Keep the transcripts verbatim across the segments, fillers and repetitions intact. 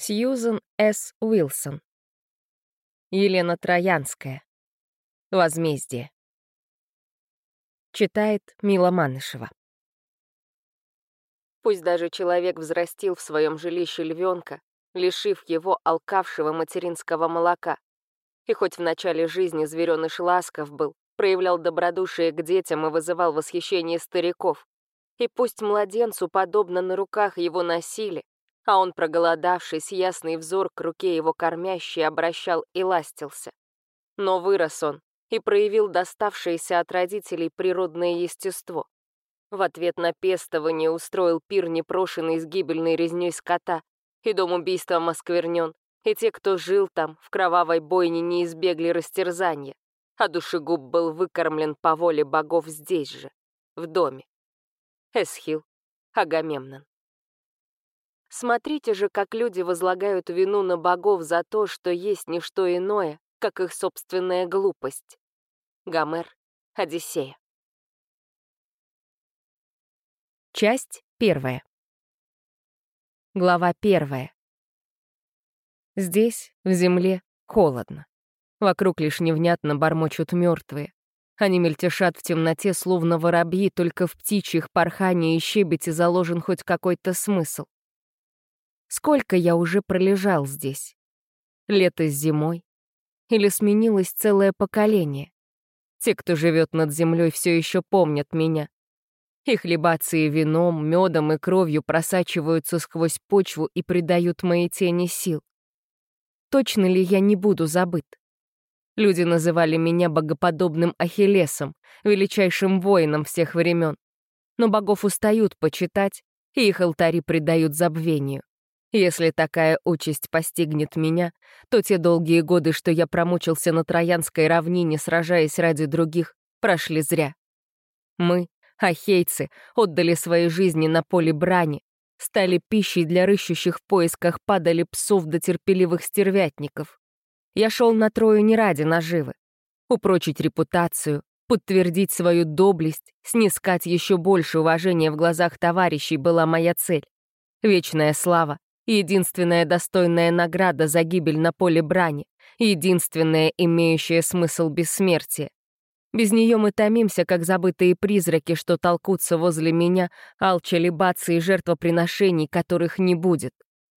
Сьюзен С. Уилсон. Елена Троянская. Возмездие. Читает Мила Манышева. Пусть даже человек взрастил в своем жилище львенка, лишив его алкавшего материнского молока, и хоть в начале жизни звереныш ласков был, проявлял добродушие к детям и вызывал восхищение стариков, и пусть младенцу подобно на руках его носили, а он, проголодавшись, ясный взор к руке его кормящей обращал и ластился. Но вырос он и проявил доставшееся от родителей природное естество. В ответ на пестование устроил пир, непрошенный с гибельной резнёй скота, и дом убийством осквернен, и те, кто жил там, в кровавой бойне не избегли растерзания, а душегуб был выкормлен по воле богов здесь же, в доме. Эсхил, Агамемнон. Смотрите же, как люди возлагают вину на богов за то, что есть не что иное, как их собственная глупость. Гомер, Одиссея. Часть первая. Глава первая. Здесь, в земле, холодно. Вокруг лишь невнятно бормочут мертвые. Они мельтешат в темноте, словно воробьи, только в птичьих порхании и щебете заложен хоть какой-то смысл. Сколько я уже пролежал здесь? Лето с зимой? Или сменилось целое поколение? Те, кто живет над землей, все еще помнят меня. Их либации вином, медом и кровью просачиваются сквозь почву и придают моей тени сил. Точно ли я не буду забыт? Люди называли меня богоподобным Ахиллесом, величайшим воином всех времен. Но богов устают почитать, и их алтари предают забвению. Если такая участь постигнет меня, то те долгие годы, что я промучился на Троянской равнине, сражаясь ради других, прошли зря. Мы, ахейцы, отдали свои жизни на поле брани, стали пищей для рыщущих в поисках падали псов до терпеливых стервятников. Я шел на Трою не ради наживы. Упрочить репутацию, подтвердить свою доблесть, снискать еще больше уважения в глазах товарищей была моя цель. Вечная слава, единственная достойная награда за гибель на поле брани, единственная имеющая смысл бессмертия. Без нее мы томимся, как забытые призраки, что толкутся возле меня, алча либации и жертвоприношений, которых не будет.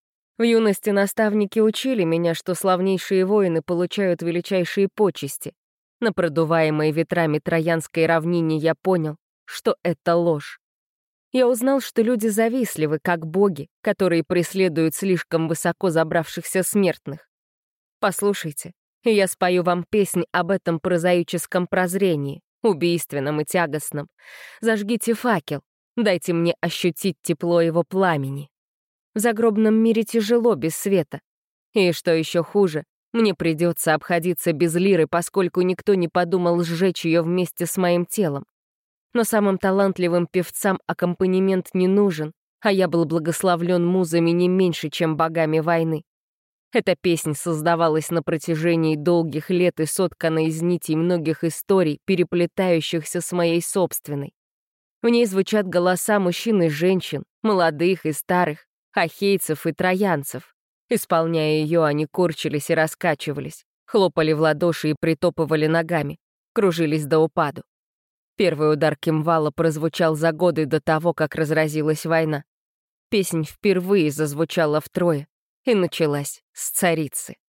В юности наставники учили меня, что славнейшие воины получают величайшие почести. На продуваемой ветрами Троянской равнине я понял, что это ложь. Я узнал, что люди завистливы, как боги, которые преследуют слишком высоко забравшихся смертных. Послушайте, я спою вам песнь об этом прозаическом прозрении, убийственном и тягостном. Зажгите факел, дайте мне ощутить тепло его пламени. В загробном мире тяжело без света. И что еще хуже, мне придется обходиться без лиры, поскольку никто не подумал сжечь ее вместе с моим телом. Но самым талантливым певцам аккомпанемент не нужен, а я был благословлен музами не меньше, чем богами войны. Эта песня создавалась на протяжении долгих лет и соткана из нитей многих историй, переплетающихся с моей собственной. В ней звучат голоса мужчин и женщин, молодых и старых, ахейцев и троянцев. Исполняя ее, они корчились и раскачивались, хлопали в ладоши и притопывали ногами, кружились до упаду. Первый удар кимвала прозвучал за годы до того, как разразилась война. Песнь впервые зазвучала втрое и началась с царицы.